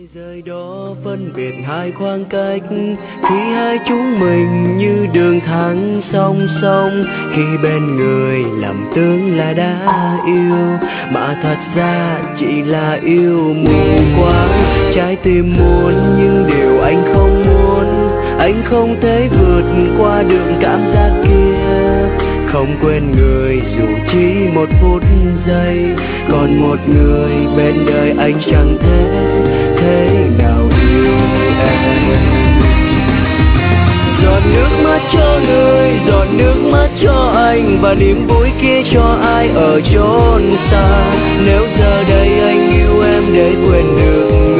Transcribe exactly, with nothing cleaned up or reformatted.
Rời đó phân biệt hai khoảng cách, khi hai chúng mình như đường thẳng song song. Khi bên người lầm tưởng là đã yêu, mà thật ra chỉ là yêu mù quáng. Trái tim muốn những điều anh không muốn, anh không thể vượt qua được cảm giác kia. Không quên người dù chỉ một phút giây, còn một người bên đời anh chẳng thể thế nào yêu em. Giọt nước mắt cho người, giọt nước mắt cho anh, và niềm vui kia cho ai ở chốn xa. Nếu giờ đây anh yêu em để quên được